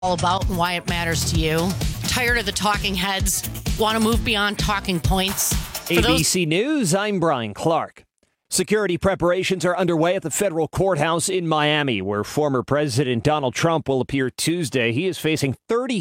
all about and why it matters to you. Tired of the talking heads? Want to move beyond talking points? ABC News, I'm Brian Clark. Security preparations are underway at the federal courthouse in Miami, where former President Donald Trump will appear Tuesday. He is facing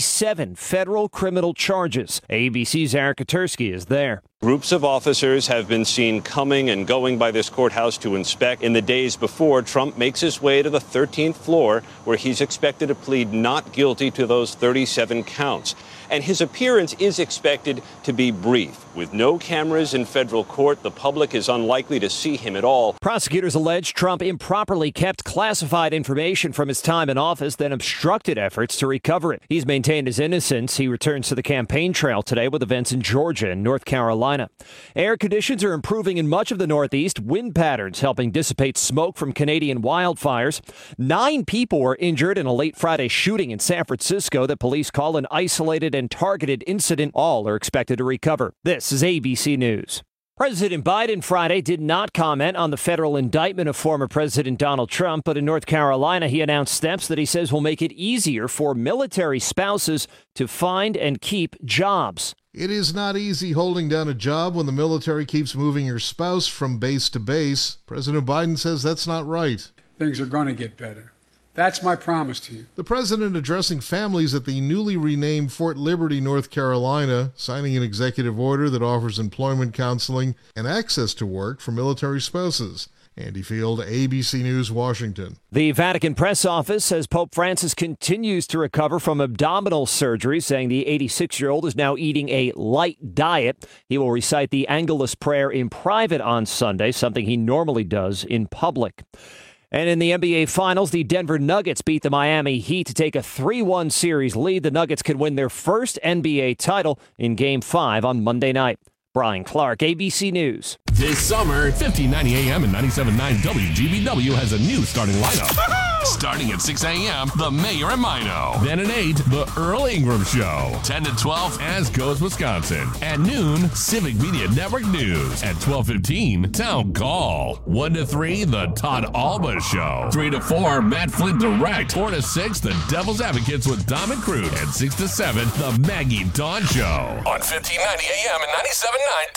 37 federal criminal charges. ABC's Eric Katursky is there. Groups of officers have been seen coming and going by this courthouse to inspect in the days before Trump makes his way to the 13th floor, where he's expected to plead not guilty to those 37 counts. And his appearance is expected to be brief. With no cameras in federal court, the public is unlikely to see him at all. Prosecutors allege Trump improperly kept classified information from his time in office, then obstructed efforts to recover it. He's maintained his innocence. He returns to the campaign trail today with events in Georgia and North Carolina. Air conditions are improving in much of the Northeast. Wind patterns helping dissipate smoke from Canadian wildfires. 9 people were injured in a late Friday shooting in San Francisco that police call an isolated and targeted incident. All are expected to recover. This is ABC News. President Biden Friday did not comment on the federal indictment of former President Donald Trump, but in North Carolina, he announced steps that he says will make it easier for military spouses to find and keep jobs. It is not easy holding down a job when the military keeps moving your spouse from base to base. President Biden says that's not right. Things are going to get better. That's my promise to you. The president addressing families at the newly renamed Fort Liberty, North Carolina, signing an executive order that offers employment counseling and access to work for military spouses. Andy Field, ABC News, Washington. The Vatican press office says Pope Francis continues to recover from abdominal surgery, saying the 86-year-old is now eating a light diet. He will recite the Angelus prayer in private on Sunday, something he normally does in public. And in the NBA Finals, the Denver Nuggets beat the Miami Heat to take a 3-1 series lead. The Nuggets could win their first NBA title in Game 5 on Monday night. Brian Clark, ABC News. This summer, 1590 AM and 97.9 WGBW has a new starting lineup. Starting at 6 a.m., The Mayor and Mino. Then at 8, The Earl Ingram Show. 10 to 12, As Goes Wisconsin. At noon, Civic Media Network News. At 12:15, Town Call. 1 to 3, The Todd Alba Show. 3 to 4, Matt Flint Direct. 4 to 6, The Devil's Advocates with Dom and Crude. And 6 to 7, The Maggie Dawn Show. On 1590 AM and 97.9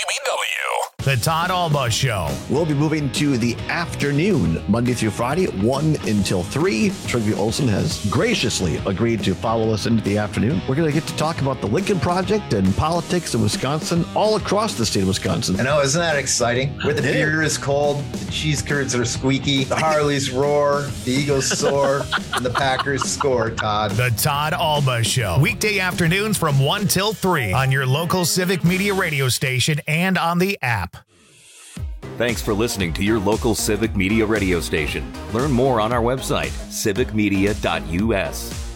WGBW. The Todd Alba Show. We'll be moving to the afternoon, Monday through Friday, 1 until 3. Trygve Olsen has graciously agreed to follow us into the afternoon. We're going to get to talk about the Lincoln Project and politics in Wisconsin, all across the state of Wisconsin. I know, isn't that exciting? Where the beer is cold, the cheese curds are squeaky, the Harleys roar, the Eagles soar, and the Packers score, Todd. The Todd Alba Show. Weekday afternoons from 1 till 3 on your local Civic Media radio station and on the app. Thanks for listening to your local Civic Media radio station. Learn more on our website, civicmedia.us.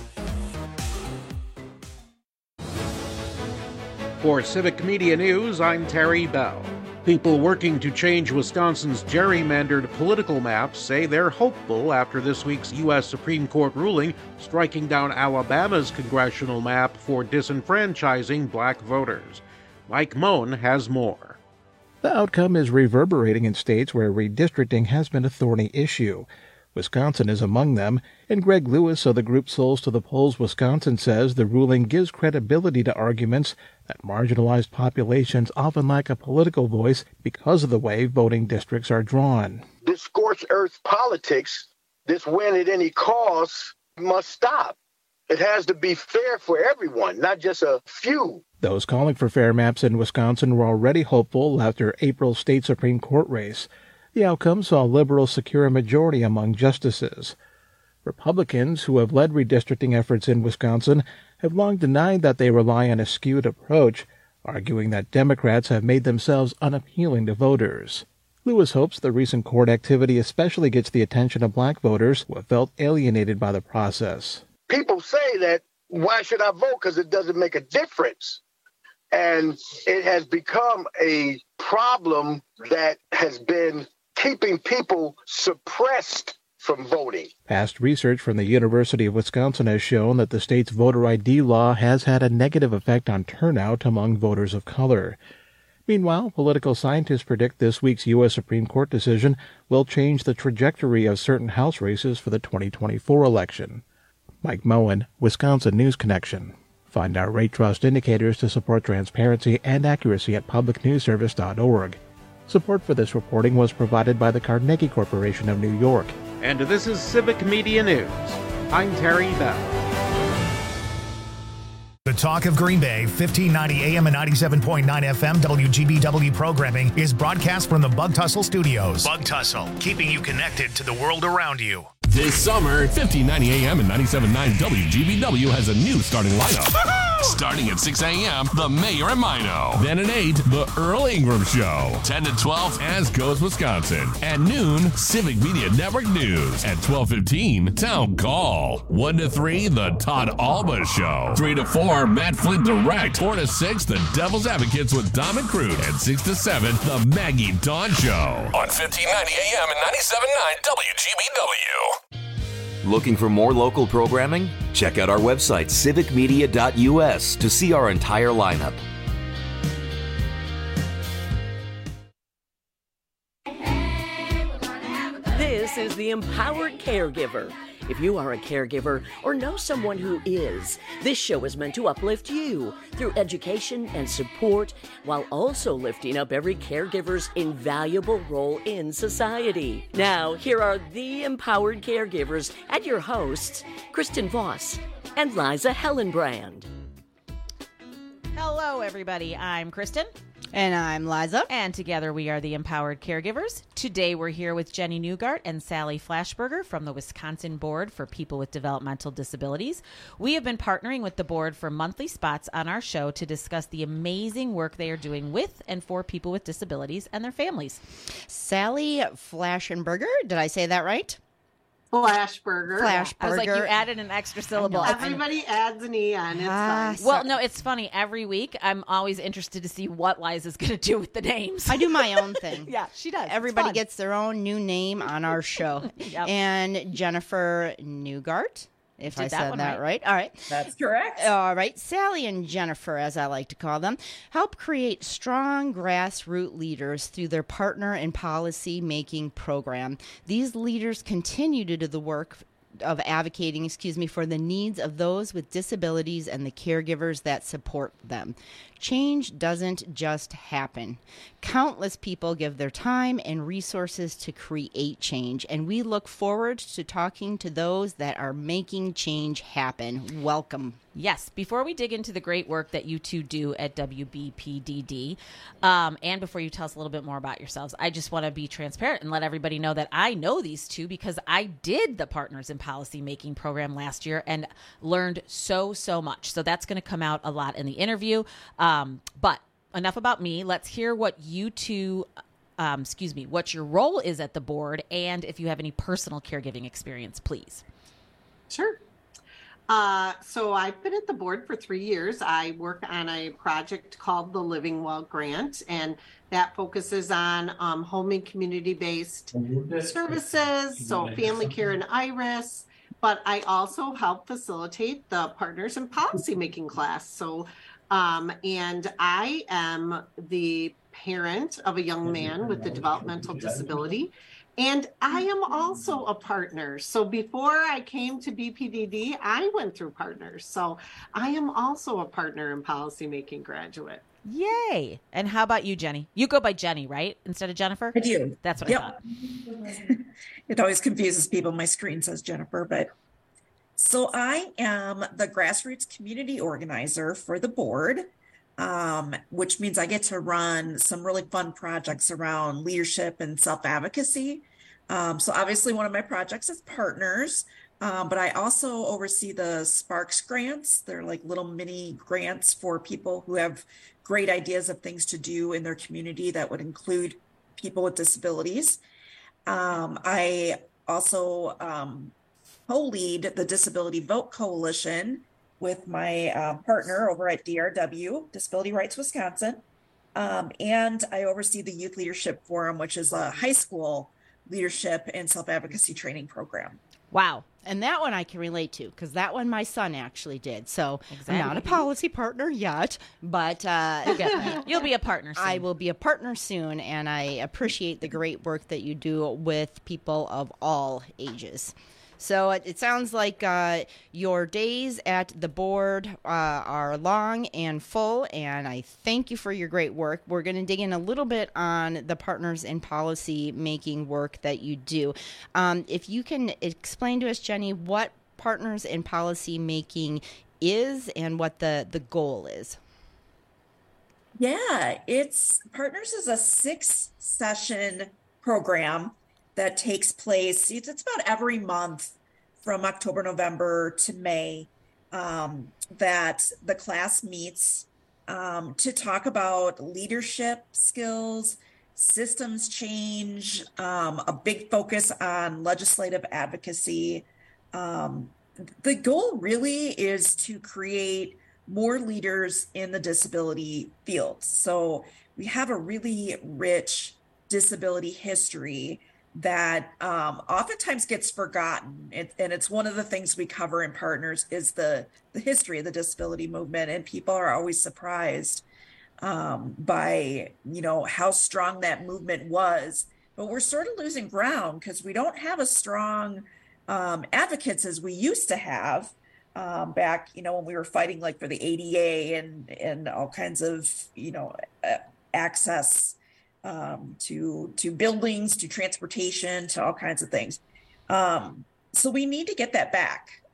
For Civic Media News, I'm Terry Bell. People working to change Wisconsin's gerrymandered political map say they're hopeful after this week's U.S. Supreme Court ruling striking down Alabama's congressional map for disenfranchising black voters. Mike Moen has more. The outcome is reverberating in states where redistricting has been a thorny issue. Wisconsin is among them, and Greg Lewis of the group Souls to the Polls Wisconsin says the ruling gives credibility to arguments that marginalized populations often lack a political voice because of the way voting districts are drawn. This scorched earth politics, this win at any cost, must stop. It has to be fair for everyone, not just a few. Those calling for fair maps in Wisconsin were already hopeful after April's state Supreme Court race. The outcome saw liberals secure a majority among justices. Republicans, who have led redistricting efforts in Wisconsin, have long denied that they rely on a skewed approach, arguing that Democrats have made themselves unappealing to voters. Lewis hopes the recent court activity especially gets the attention of black voters who have felt alienated by the process. People say that, why should I vote? Because it doesn't make a difference. And it has become a problem that has been keeping people suppressed from voting. Past research from the University of Wisconsin has shown that the state's voter ID law has had a negative effect on turnout among voters of color. Meanwhile, political scientists predict this week's U.S. Supreme Court decision will change the trajectory of certain House races for the 2024 election. Mike Moen, Wisconsin News Connection. Find our rate trust indicators to support transparency and accuracy at publicnewsservice.org. Support for this reporting was provided by the Carnegie Corporation of New York. And this is Civic Media News. I'm Terry Bell. The Talk of Green Bay, 1590 AM and 97.9 FM WGBW programming is broadcast from the Bug Tussle Studios. Bug Tussle, keeping you connected to the world around you. This summer, 1590 AM and 97.9 WGBW has a new starting lineup. Starting at 6 a.m., The Mayor and Mino. Then at 8, The Earl Ingram Show. 10 to 12, As Goes Wisconsin. At noon, Civic Media Network News. At 12:15, Town Call. 1 to 3, The Todd Alba Show. 3 to 4, Matt Flint Direct. 4 to 6, The Devil's Advocates with Dom and Crude. And 6 to 7, The Maggie Dawn Show. On 1590 AM and 97.9 WGBW. Looking for more local programming? Check out our website, civicmedia.us, to see our entire lineup. This is the Empowered Caregiver. If you are a caregiver or know someone who is, this show is meant to uplift you through education and support while also lifting up every caregiver's invaluable role in society. Now, here are the Empowered Caregivers and your hosts, Kristen Voss and Liza Hellenbrand. Hello, everybody. I'm Kristen. And I'm Liza. And together we are the Empowered Caregivers. Today we're here with Jenny Newgart and Sally Flashberger from the Wisconsin Board for People with Developmental Disabilities. We have been partnering with the board for monthly spots on our show to discuss the amazing work they are doing with and for people with disabilities and their families. Sally Flashberger, did I say that right? Flashberger. Flashberger. I was like, you added an extra syllable. Everybody adds an E on. It's fine. Well, no, it's funny. Every week, I'm always interested to see what Liza's going to do with the names. I do my own thing. Yeah, she does. Everybody gets their own new name on our show. Yep. And Jennifer Newgart, if I said that right. All right. That's correct. All right. Sally and Jennifer, as I like to call them, help create strong grassroots leaders through their partner and policy making program. These leaders continue to do the work of advocating, for the needs of those with disabilities and the caregivers that support them. Change doesn't just happen. Countless people give their time and resources to create change, and we look forward to talking to those that are making change happen. Welcome. Yes. Before we dig into the great work that you two do at WBPDD, and before you tell us a little bit more about yourselves, I just want to be transparent and let everybody know that I know these two because I did the Partners in Policy Making program last year and learned so much. So that's going to come out a lot in the interview. But enough about me. Let's hear what you two, what your role is at the board, and if you have any personal caregiving experience, please. Sure. So I've been at the board for 3 years. I work on a project called the Living Well Grant, and that focuses on home and community-based services, so family care and IRIS, but I also help facilitate the Partners in Policy Making class. So, and I am the parent of a young man with a developmental disability. And I am also a partner. So before I came to BPDD, I went through Partners. So I am also a Partner in Policymaking graduate. Yay. And how about you, Jenny? You go by Jenny, right? Instead of Jennifer? I do. That's what I thought. It always confuses people. My screen says Jennifer, but so I am the grassroots community organizer for the board. Which means I get to run some really fun projects around leadership and self-advocacy. So obviously one of my projects is Partners, but I also oversee the Sparks grants. They're like little mini grants for people who have great ideas of things to do in their community that would include people with disabilities. I also co-lead the Disability Vote Coalition with my partner over at DRW, Disability Rights Wisconsin. And I oversee the Youth Leadership Forum, which is a high school leadership and self-advocacy training program. Wow. And that one I can relate to because that one my son actually did. So exactly. I'm not a policy partner yet, but you'll be a partner soon. I will be a partner soon, and I appreciate the great work that you do with people of all ages. So it sounds like your days at the board are long and full, and I thank you for your great work. We're going to dig in a little bit on the Partners in Policy making work that you do. If you can explain to us, Jenny, what Partners in Policy making is and what the goal is. Yeah, Partners is a 6-session program that takes place. It's about every month from October, November to May that the class meets to talk about leadership skills, systems change, a big focus on legislative advocacy. The goal really is to create more leaders in the disability field. So we have a really rich disability history that oftentimes gets forgotten. And it's one of the things we cover in Partners is the history of the disability movement. And people are always surprised by, how strong that movement was. But we're sort of losing ground because we don't have as strong advocates as we used to have. Back, when we were fighting like for the ADA and all kinds of, access to buildings, to transportation, to all kinds of things. So we need to get that back.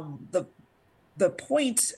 The point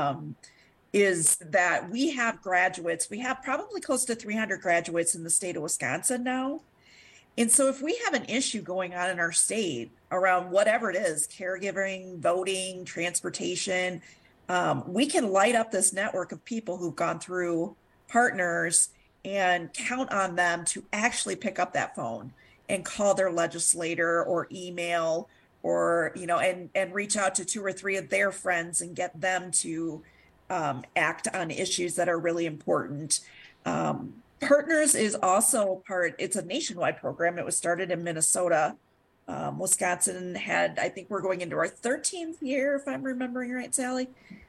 is that we have graduates. We have probably close to 300 graduates in the state of Wisconsin now. And so if we have an issue going on in our state around whatever it is, caregiving, voting, transportation, we can light up this network of people who've gone through Partners and count on them to actually pick up that phone and call their legislator or email or, and reach out to 2 or 3 of their friends and get them to act on issues that are really important. Partners is also it's a nationwide program. It was started in Minnesota. Wisconsin I think we're going into our 13th year, if I'm remembering right, Sally.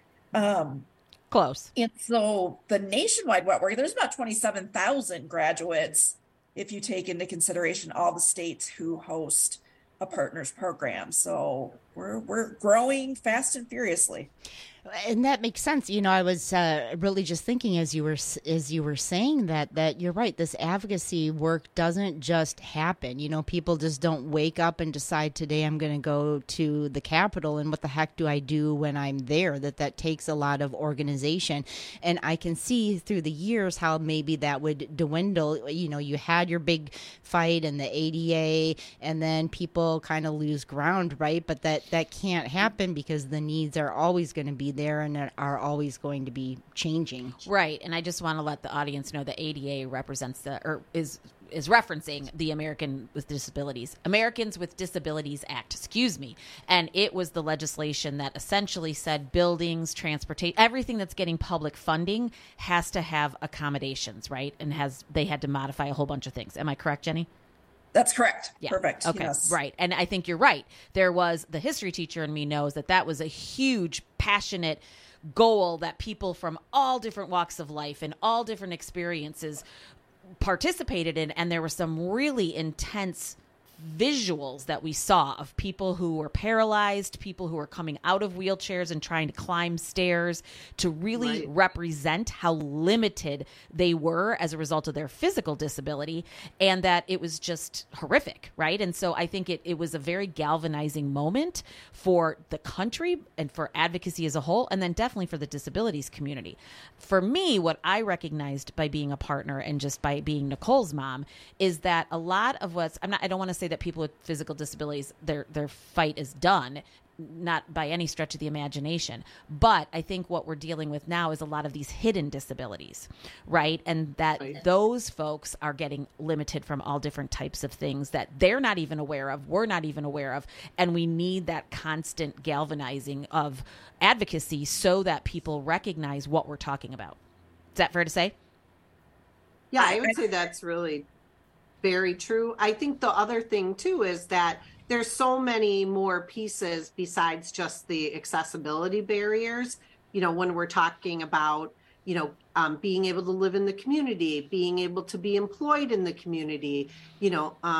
Close. And so the nationwide network, there's about 27,000 graduates if you take into consideration all the states who host a Partners program. So we're growing fast and furiously. And that makes sense. I was really just thinking as you were saying that you're right. This advocacy work doesn't just happen. People just don't wake up and decide today I'm going to go to the Capitol and what the heck do I do when I'm there? That takes a lot of organization. And I can see through the years how maybe that would dwindle. You had your big fight in the ADA and then people kind of lose ground, right? But that can't happen because the needs are always going to be there and are always going to be changing. Right. And I just want to let the audience know the ADA represents is referencing the Americans with Disabilities Act, And it was the legislation that essentially said buildings, transportation, everything that's getting public funding has to have accommodations, right? And they had to modify a whole bunch of things. Am I correct, Jenny? That's correct. Yeah. Perfect. Okay. Yes. Right. And I think you're right. There was the history teacher in me knows that was a huge, passionate goal that people from all different walks of life and all different experiences participated in. And there were some really intense visuals that we saw of people who were paralyzed, people who were coming out of wheelchairs and trying to climb stairs to really represent how limited they were as a result of their physical disability, and that it was just horrific, right? And so I think it was a very galvanizing moment for the country and for advocacy as a whole, and then definitely for the disabilities community. For me, what I recognized by being a partner and just by being Nicole's mom is that a lot of I don't want to say that people with physical disabilities, their fight is done, not by any stretch of the imagination. But I think what we're dealing with now is a lot of these hidden disabilities, right? And that those folks are getting limited from all different types of things that they're not even aware of, we're not even aware of. And we need that constant galvanizing of advocacy so that people recognize what we're talking about. Is that fair to say? Yeah, I would say that's really very true. I think the other thing too is that there's so many more pieces besides just the accessibility barriers. When we're talking about, being able to live in the community, being able to be employed in the community,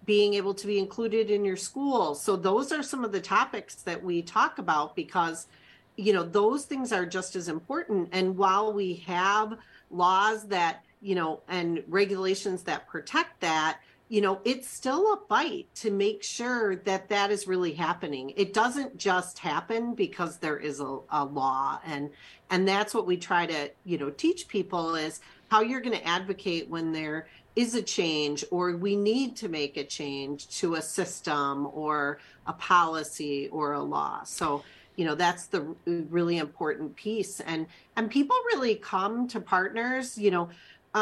being able to be included in your school. So those are some of the topics that we talk about because, you know, those things are just as important. And while we have laws that, you know, and regulations that protect that, you know, it's still a fight to make sure that that is really happening. It doesn't just happen because there is a law. And that's what we try to, you know, teach people is how you're going to advocate when there is a change or we need to make a change to a system or a policy or a law. So, you know, that's the really important piece. And people really come to partners, you know,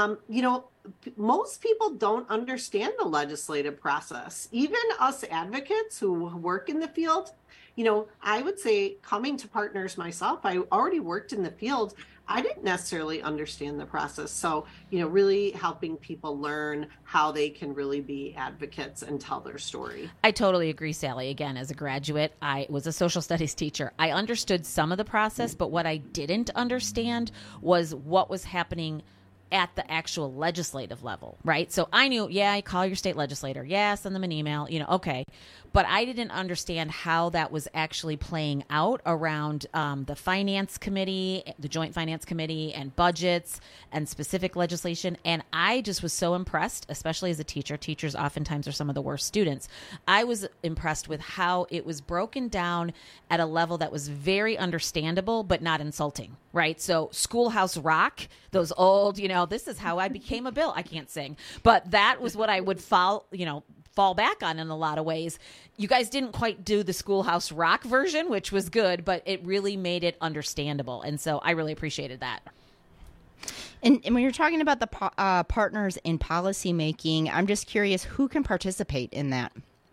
most people don't understand the legislative process. Even us advocates who work in the field, you know, I would say coming to partners myself, I already worked in the field. I didn't necessarily understand the process. So, you know, really helping people learn how they can really be advocates and tell their story. I totally agree, Sally. Again, as a graduate, I was a social studies teacher. I understood some of the process, but what I didn't understand was what was happening at the actual legislative level, right? So I knew, yeah, call your state legislator. Yeah, send them an email, you know, okay. But I didn't understand how that was actually playing out around the finance committee, the joint finance committee and budgets and specific legislation. And I just was so impressed, especially as a teacher. Teachers oftentimes are some of the worst students. I was impressed with how it was broken down at a level that was very understandable, but not insulting, right? So Schoolhouse Rock, those old, you know, this is how I became a Bill. I can't sing, but that was what I would fall back on in a lot of ways. You guys didn't quite do the Schoolhouse Rock version, which was good, but it really made it understandable. And so I really appreciated that. And when you're talking about the partners in policymaking, I'm just curious, who can participate in that?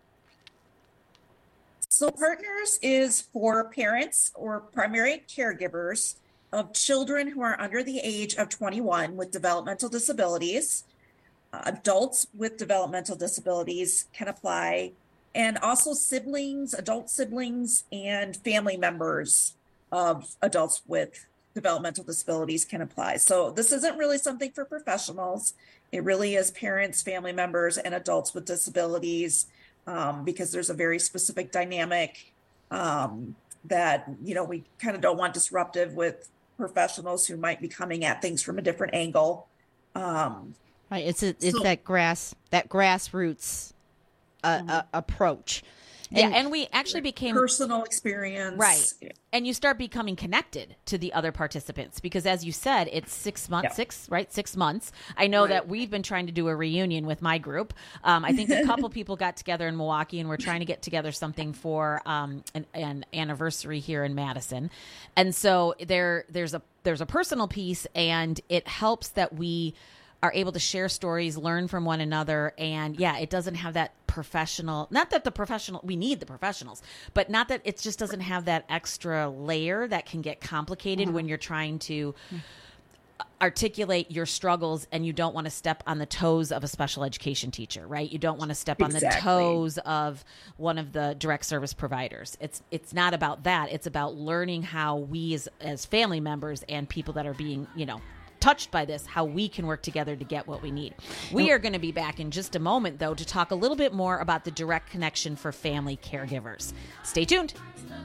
So partners is for parents or primary caregivers of children who are under the age of 21 with developmental disabilities. Adults with developmental disabilities can apply, and also siblings, adult siblings, and family members of adults with developmental disabilities can apply. So this isn't really something for professionals. It really is parents, family members, and adults with disabilities, because there's a very specific dynamic that, you know, we kind of don't want disruptive with professionals who might be coming at things from a different angle. Right, it's that grassroots approach. And we actually became personal experience. Right. And you start becoming connected to the other participants because, as you said, it's 6 months, 6 months. I know that we've been trying to do a reunion with my group. I think a couple people got together in Milwaukee, and we're trying to get together something for an anniversary here in Madison. And so there's a personal piece, and it helps that we are able to share stories, learn from one another. And yeah, it doesn't have that professional, not that we need the professionals, but not that it just doesn't have that extra layer that can get complicated when you're trying to articulate your struggles and you don't want to step on the toes of a special education teacher, right? You don't want to step on the toes of one of the direct service providers. It's not about that. It's about learning how we as family members and people that are being, you know, touched by this, how we can work together to get what we need. We are going to be back in just a moment, though, to talk a little bit more about the direct connection for family caregivers. Stay tuned.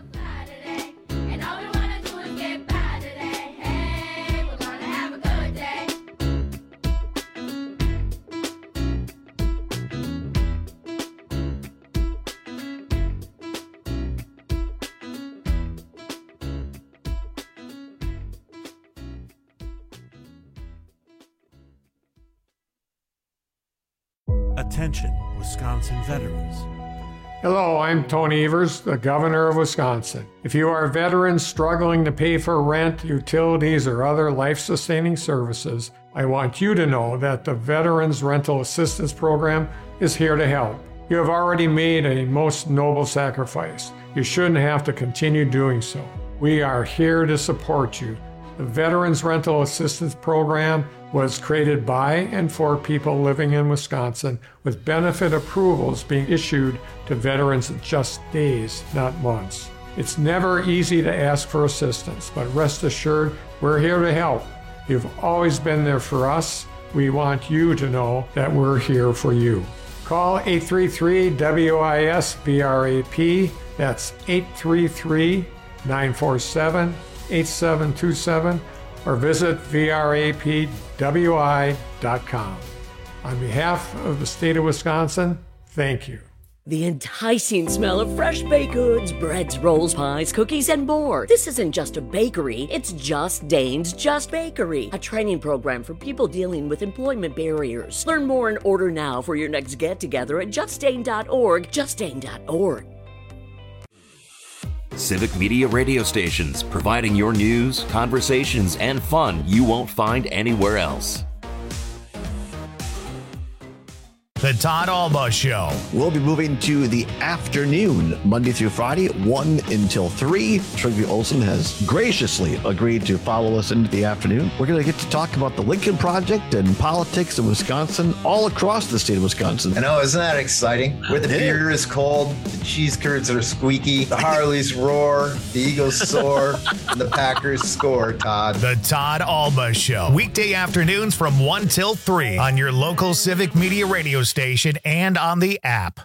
Attention, Wisconsin veterans. Hello, I'm Tony Evers, the Governor of Wisconsin. If you are a veteran struggling to pay for rent, utilities, or other life-sustaining services, I want you to know that the Veterans Rental Assistance Program is here to help. You have already made a most noble sacrifice. You shouldn't have to continue doing so. We are here to support you. The Veterans Rental Assistance Program was created by and for people living in Wisconsin, with benefit approvals being issued to veterans in just days, not months. It's never easy to ask for assistance, but rest assured, we're here to help. You've always been there for us. We want you to know that we're here for you. Call 833-WIS-BRAP. That's 833-947-8727 or visit VRAPWI.com. On behalf of the state of Wisconsin, thank you. The enticing smell of fresh baked goods, breads, rolls, pies, cookies, and more. This isn't just a bakery, it's Just Dane's Just Bakery, a training program for people dealing with employment barriers. Learn more and order now for your next get-together at justdane.org, justdane.org. Civic Media radio stations, providing your news, conversations, and fun you won't find anywhere else. The Todd Alba Show. We'll be moving to the afternoon, Monday through Friday, 1 until 3. Trygve Olsen has graciously agreed to follow us into the afternoon. We're going to get to talk about the Lincoln Project and politics in Wisconsin, all across the state of Wisconsin. I know, isn't that exciting? Where the beer is cold, the cheese curds are squeaky, the Harleys roar, the Eagles soar, and the Packers score, Todd. The Todd Alba Show. Weekday afternoons from 1 till 3 on your local Civic Media radio station and on the app.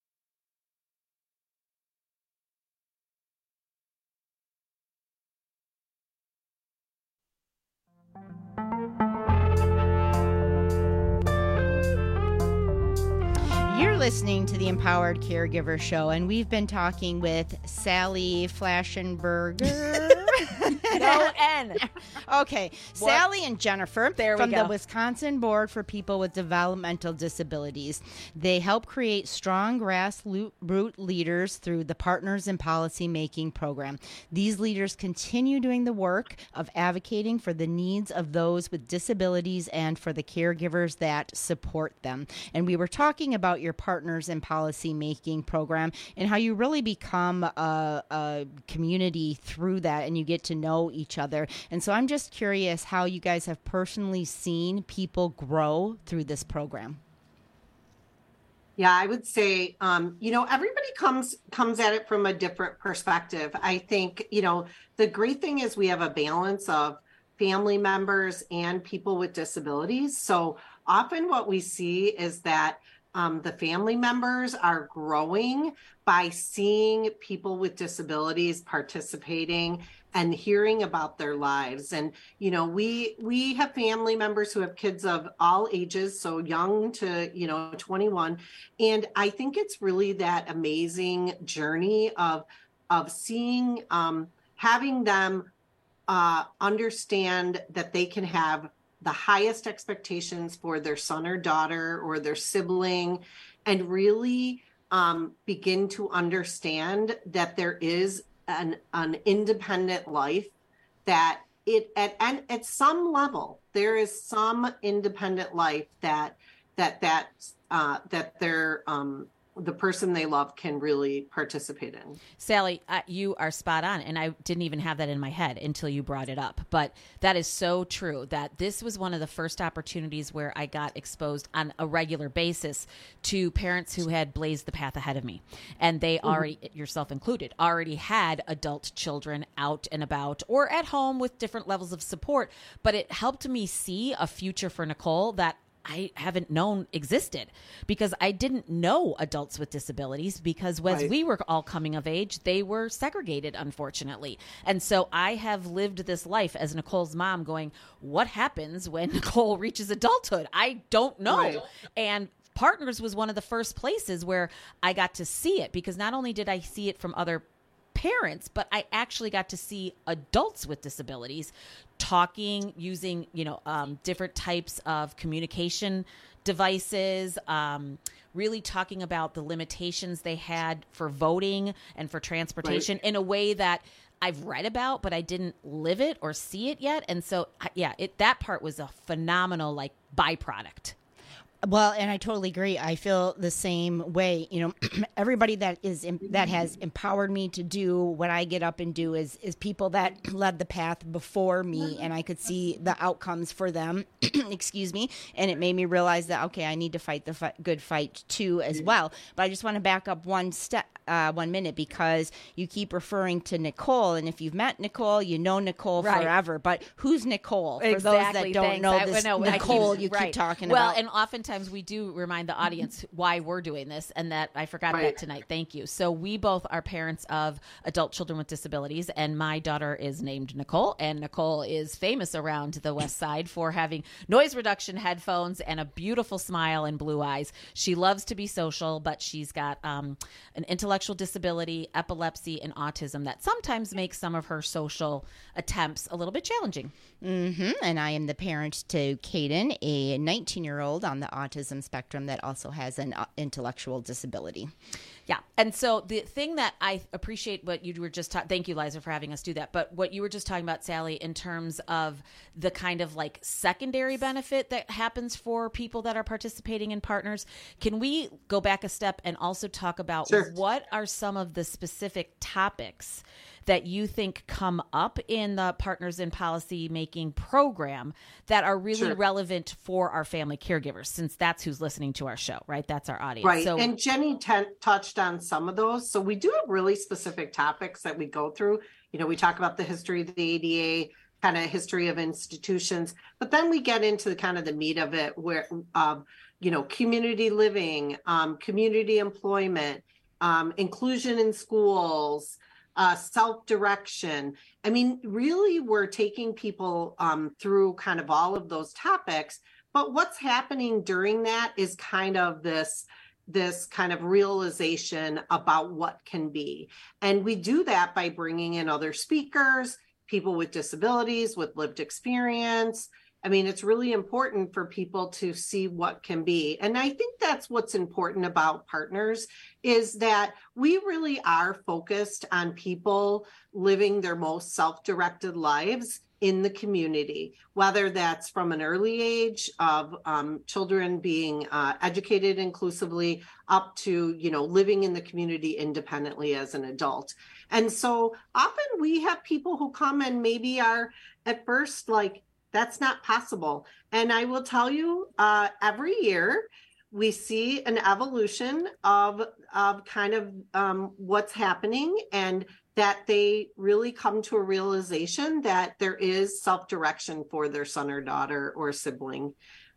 You're listening to the Empowered Caregiver Show, and we've been talking with Sally Flaschenberger. No N. Okay, What? Sally and Jennifer from go. the Wisconsin Board for People with Developmental Disabilities. They help create strong grassroots leaders through the Partners in Policy Making program. These leaders continue doing the work of advocating for the needs of those with disabilities and for the caregivers that support them. And we were talking about your Partners in Policy Making program and how you really become a community through that, and you get to know each other. And so I'm just curious how you guys have personally seen people grow through this program. Yeah, I would say, everybody comes at it from a different perspective. I think, the great thing is we have a balance of family members and people with disabilities. So often what we see is that the family members are growing by seeing people with disabilities participating and hearing about their lives. And, we have family members who have kids of all ages, so young to, 21. And I think it's really that amazing journey of seeing, having them understand that they can have the highest expectations for their son or daughter or their sibling, and really begin to understand that there is an independent life, that at some level there is some independent life that they're the person they love can really participate in. Sally, you are spot on, and I didn't even have that in my head until you brought it up. But that is so true, that this was one of the first opportunities where I got exposed on a regular basis to parents who had blazed the path ahead of me. And they already, yourself included, already had adult children out and about or at home with different levels of support. But it helped me see a future for Nicole that I haven't known existed, because I didn't know adults with disabilities, because as we were all coming of age, they were segregated, unfortunately. And so I have lived this life as Nicole's mom going, what happens when Nicole reaches adulthood? I don't know. Right. And Partners was one of the first places where I got to see it, because not only did I see it from other parents, but I actually got to see adults with disabilities talking, using, different types of communication devices, really talking about the limitations they had for voting and for transportation in a way that I've read about, but I didn't live it or see it yet. And so, that part was a phenomenal, byproduct. Well, and I totally agree. I feel the same way. Everybody that has empowered me to do what I get up and do is people that led the path before me, and I could see the outcomes for them. Excuse me. And it made me realize that, okay, I need to fight the good fight too as well. But I just want to back up 1 minute, because you keep referring to Nicole, and if you've met Nicole, you know Nicole forever. But who's Nicole? For those that don't know this Nicole you keep talking about. Well, and oftentimes times we do remind the audience why we're doing this, and that I forgot that tonight. Thank you. So we both are parents of adult children with disabilities, and my daughter is named Nicole, and Nicole is famous around the West Side for having noise reduction headphones and a beautiful smile and blue eyes. She loves to be social, but she's got an intellectual disability, epilepsy, and autism that sometimes makes some of her social attempts a little bit challenging. And I am the parent to Caden, a 19-year-old on the autism spectrum that also has an intellectual disability. Yeah. And so the thing that I appreciate what you were just thank you, Liza, for having us do that. But what you were just talking about, Sally, in terms of the kind of like secondary benefit that happens for people that are participating in partners, can we go back a step and also talk about what are some of the specific topics that you think come up in the Partners in Policy Making program that are really relevant for our family caregivers, since that's who's listening to our show, right? That's our audience. Right. So, and Jenny touched on some of those. So we do have really specific topics that we go through. You know, we talk about the history of the ADA, kind of history of institutions, but then we get into the kind of the meat of it where, you know, community living, community employment, inclusion in schools, self-direction. I mean, really, we're taking people through kind of all of those topics, but what's happening during that is kind of this kind of realization about what can be. And we do that by bringing in other speakers, people with disabilities, with lived experience. I mean, it's really important for people to see what can be. And I think that's what's important about Partners is that we really are focused on people living their most self-directed lives in the community, whether that's from an early age of children being educated inclusively up to, you know, living in the community independently as an adult. And so often we have people who come and maybe are at first like, that's not possible. And I will tell you, every year we see an evolution of kind of what's happening, and that they really come to a realization that there is self-direction for their son or daughter or sibling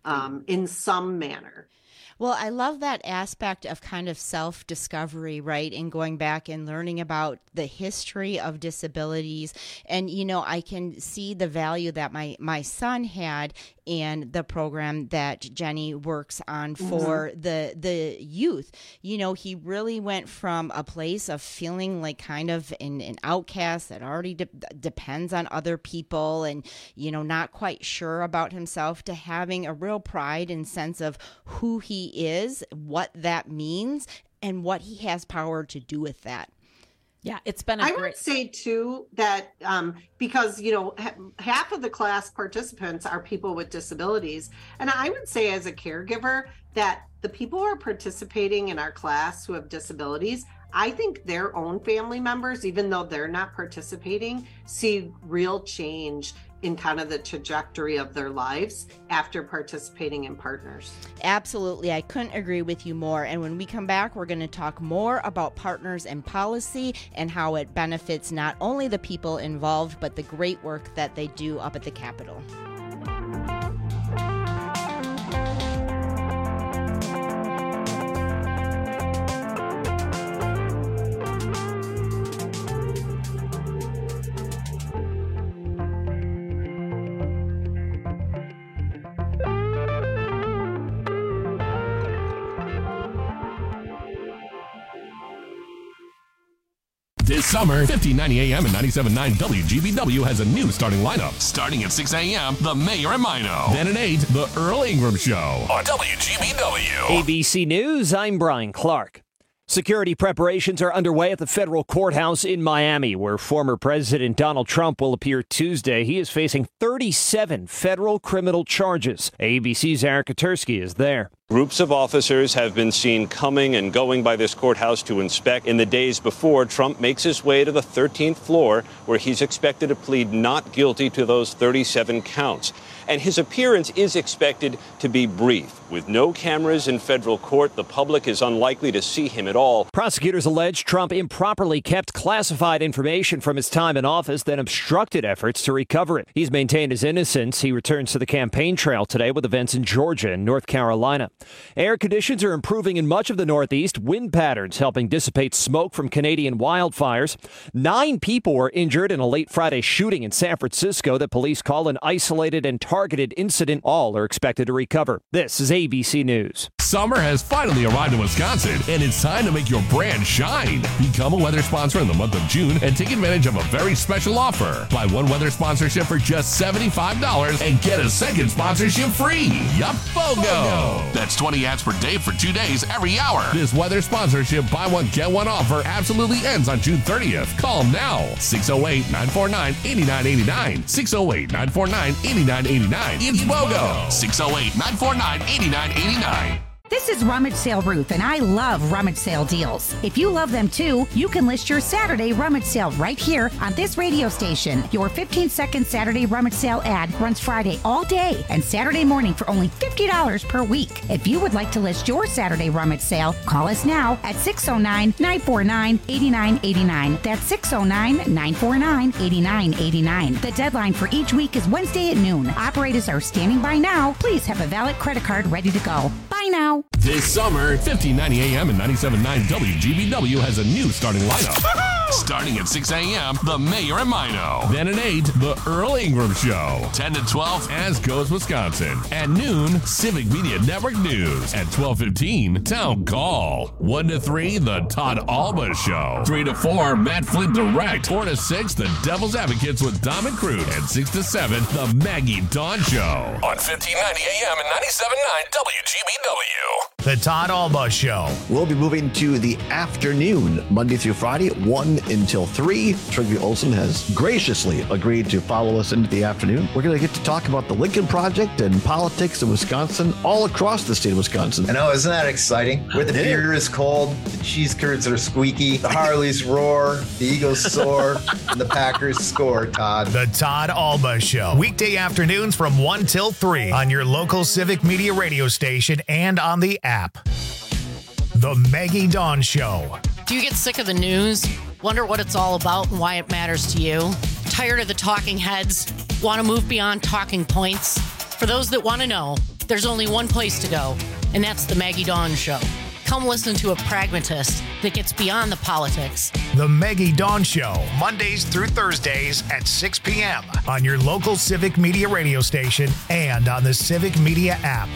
in some manner. Well, I love that aspect of kind of self-discovery, right? And going back and learning about the history of disabilities. And, you know, I can see the value that my son had in the program that Jenny works on for the youth. You know, he really went from a place of feeling like kind of an outcast that already depends on other people and, you know, not quite sure about himself, to having a real pride and sense of who he is, what that means, and what he has power to do with that. Yeah, it's been I would say, too, that because, you know, half of the class participants are people with disabilities. And I would say as a caregiver that the people who are participating in our class who have disabilities, I think their own family members, even though they're not participating, see real change in kind of the trajectory of their lives after participating in Partners. Absolutely. I couldn't agree with you more. And when we come back, we're going to talk more about Partners in Policy and how it benefits not only the people involved, but the great work that they do up at the Capitol. This summer, 1590 AM and 97.9 WGBW has a new starting lineup. Starting at 6 a.m., The Mayor and Mino. Then at 8, The Earl Ingram Show on WGBW. ABC News, I'm Brian Clark. Security preparations are underway at the federal courthouse in Miami, where former President Donald Trump will appear Tuesday. He is facing 37 federal criminal charges. ABC's Eric Katursky is there. Groups of officers have been seen coming and going by this courthouse to inspect in the days before Trump makes his way to the 13th floor, where he's expected to plead not guilty to those 37 counts. And his appearance is expected to be brief. With no cameras in federal court, the public is unlikely to see him at all. Prosecutors allege Trump improperly kept classified information from his time in office, then obstructed efforts to recover it. He's maintained his innocence. He returns to the campaign trail today with events in Georgia and North Carolina. Air conditions are improving in much of the Northeast. Wind patterns helping dissipate smoke from Canadian wildfires. 9 people were injured in a late Friday shooting in San Francisco that police call an isolated and targeted incident. All are expected to recover. This is ABC News. Summer has finally arrived in Wisconsin, and it's time to make your brand shine. Become a weather sponsor in the month of June and take advantage of a very special offer. Buy one weather sponsorship for just $75 and get a second sponsorship free. Yup, BOGO! That's 20 ads per day for 2 days every hour. This weather sponsorship buy one, get one offer absolutely ends on June 30th. Call now. 608-949-8989. 608-949-8989. It's BOGO. 608-949-8989. This is Rummage Sale Ruth, and I love rummage sale deals. If you love them too, you can list your Saturday rummage sale right here on this radio station. Your 15-second Saturday rummage sale ad runs Friday all day and Saturday morning for only $50 per week. If you would like to list your Saturday rummage sale, call us now at 609-949-8989. That's 609-949-8989. The deadline for each week is Wednesday at noon. Operators are standing by now. Please have a valid credit card ready to go. Bye now. This summer, 1590 AM and 97.9 WGBW has a new starting lineup. Starting at 6 a.m., The Mayor and Mino. Then at 8, The Earl Ingram Show. 10 to 12, As Goes Wisconsin. At noon, Civic Media Network News. At 12:15, Town Call. 1 to 3, The Todd Alba Show. 3 to 4, Matt Flint Direct. 4 to 6, The Devil's Advocates with Dom and Crude. And 6 to 7, The Maggie Dawn Show. On 1590 AM and 97.9 WGBW. The Todd Alba Show. We'll be moving to the afternoon, Monday through Friday, 1 until 3. Trygve Olsen has graciously agreed to follow us into the afternoon. We're going to get to talk about the Lincoln Project and politics in Wisconsin, all across the state of Wisconsin. I know, isn't that exciting? Where the beer is cold, the cheese curds are squeaky, the Harleys roar, the Eagles soar, and the Packers score, Todd. The Todd Alba Show. Weekday afternoons from 1 till 3 on your local Civic Media radio station and on the app. The Maggie Dawn Show. Do you get sick of the news? Wonder what it's all about and why it matters to you? Tired of the talking heads? Want to move beyond talking points? For those that want to know, there's only one place to go, and that's the Maggie Dawn Show. Come listen to a pragmatist that gets beyond the politics. The Maggie Dawn Show, Mondays through Thursdays at 6 p.m. on your local Civic Media radio station and on the Civic Media app.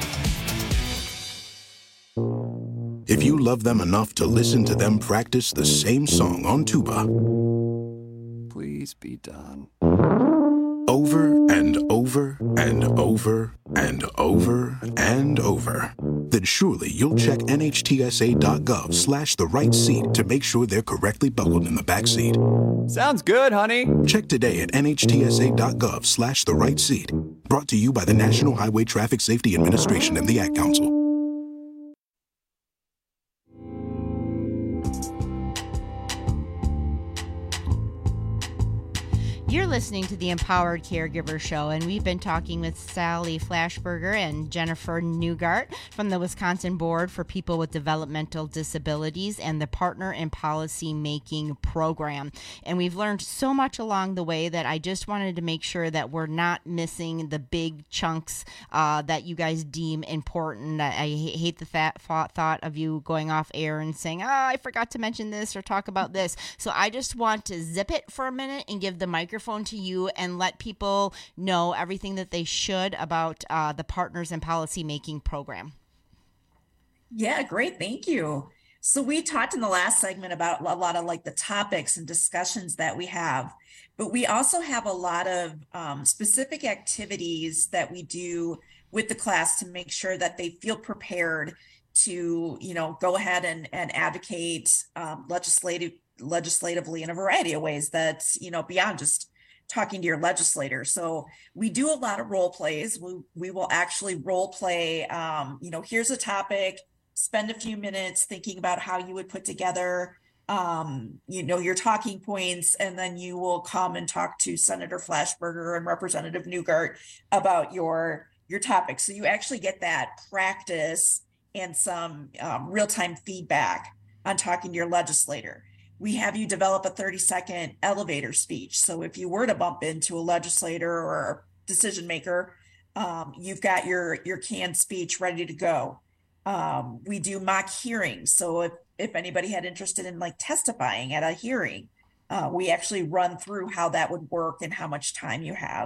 If you love them enough to listen to them practice the same song on tuba, please be done. Over and over and over and over and over, then surely you'll check NHTSA.gov/the right seat to make sure they're correctly buckled in the back seat. Sounds good, honey. Check today at NHTSA.gov/the right seat. Brought to you by the National Highway Traffic Safety Administration and the Ad Council. You're listening to the Empowered Caregiver Show, and we've been talking with Sally Flashberger and Jennifer Newgart from the Wisconsin Board for People with Developmental Disabilities and the Partner in Policy Making Program. And we've learned so much along the way that I just wanted to make sure that we're not missing the big chunks that you guys deem important. I hate the thought of you going off air and saying, I forgot to mention this or talk about this. So I just want to zip it for a minute and give the microphone to you and let people know everything that they should about the Partners in Policy Making Program. Yeah, great. Thank you. So we talked in the last segment about a lot of like the topics and discussions that we have, but we also have a lot of specific activities that we do with the class to make sure that they feel prepared to, go ahead and advocate legislatively in a variety of ways that's, beyond just talking to your legislator. So we do a lot of role plays. We will actually role play, here's a topic, spend a few minutes thinking about how you would put together, your talking points, and then you will come and talk to Senator Flashberger and Representative Newgart about your topic. So you actually get that practice and some real-time feedback on talking to your legislator. We have you develop a 30-second elevator speech. So if you were to bump into a legislator or a decision maker, you've got your canned speech ready to go. We do mock hearings. So if anybody had interested in like testifying at a hearing, we actually run through how that would work and how much time you have.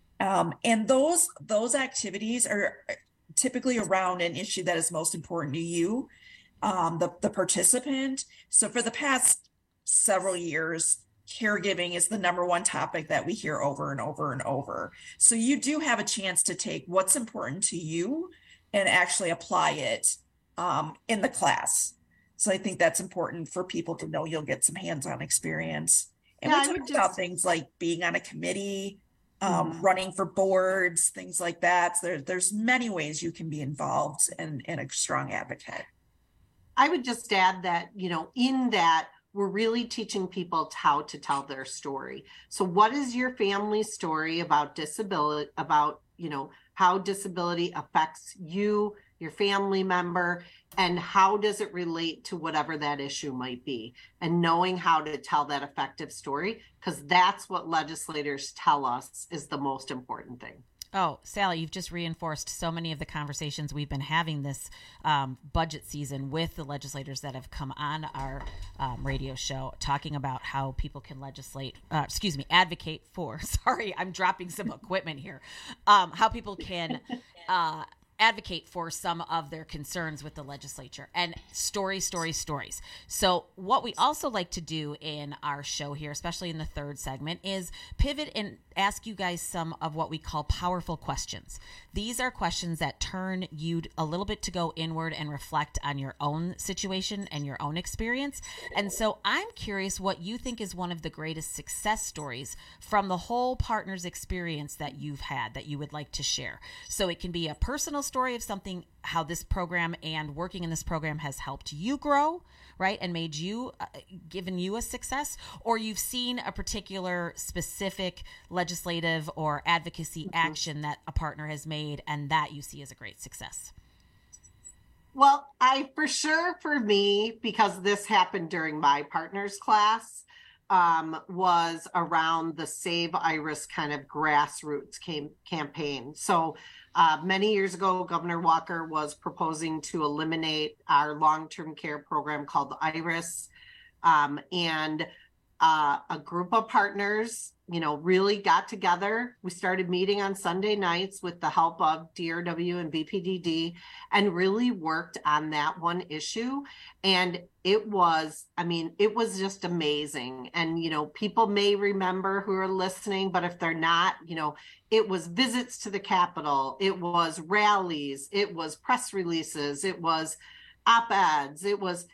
And those activities are typically around an issue that is most important to you, the participant. So for the past several years, caregiving is the number one topic that we hear over and over and over. So you do have a chance to take what's important to you and actually apply it in the class. So I think that's important for people to know. You'll get some hands-on experience. And we talk about things like being on a committee, running for boards, things like that. So there's many ways you can be involved and a strong advocate. I would just add that, in that, we're really teaching people how to tell their story. So what is your family story about disability, about, how disability affects you, your family member, and how does it relate to whatever that issue might be? And knowing how to tell that effective story, because that's what legislators tell us is the most important thing. Oh, Sally, you've just reinforced so many of the conversations we've been having this budget season with the legislators that have come on our radio show, talking about how people can advocate for, sorry, I'm dropping some equipment here, how people can advocate for some of their concerns with the legislature, and stories. So what we also like to do in our show here, especially in the third segment, is pivot and ask you guys some of what we call powerful questions. These are questions that turn you a little bit to go inward and reflect on your own situation and your own experience. And so I'm curious what you think is one of the greatest success stories from the whole partners experience that you've had that you would like to share. So it can be a personal story of something, how this program and working in this program has helped you grow, right, and made you, given you a success, or you've seen a particular specific legislative or advocacy action that a partner has made and that you see as a great success. Well, for me, because this happened during my partners class, was around the Save Iris kind of grassroots campaign. So many years ago, Governor Walker was proposing to eliminate our long-term care program called Iris. And a group of partners, really got together. We started meeting on Sunday nights with the help of DRW and BPDD and really worked on that one issue. And it was just amazing. And, people may remember who are listening, but if they're not, it was visits to the Capitol, it was rallies, it was press releases, it was op-eds,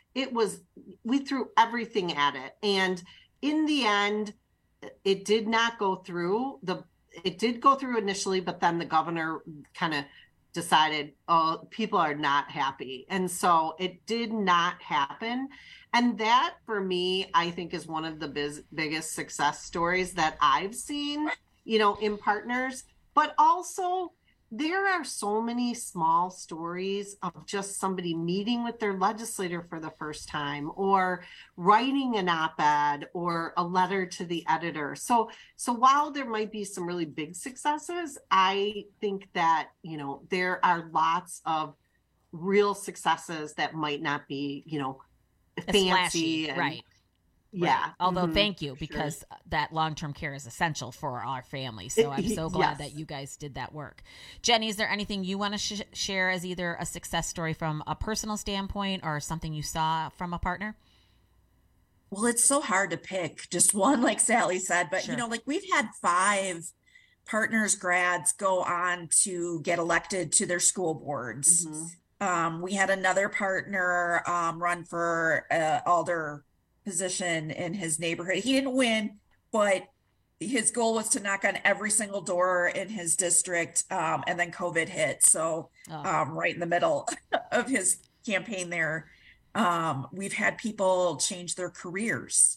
we threw everything at it. And in the end, it did not go through. It did go through initially, but then the governor kind of decided, people are not happy. And so it did not happen. And that, for me, I think is one of the biggest success stories that I've seen, in partners. But also, there are so many small stories of just somebody meeting with their legislator for the first time, or writing an op-ed or a letter to the editor. So while there might be some really big successes, I think that, there are lots of real successes that might not be, fancy. Flashy, right. Yeah. Right. Although thank you, because that long-term care is essential for our family. So I'm so glad that you guys did that work. Jenny, is there anything you want to share as either a success story from a personal standpoint or something you saw from a partner? Well, it's so hard to pick just one, like Sally said, but Sure. We've had 5 partners grads go on to get elected to their school boards. We had another partner run for alder position in his neighborhood. He didn't win, but his goal was to knock on every single door in his district. And then COVID hit. So right in the middle of his campaign there, we've had people change their careers.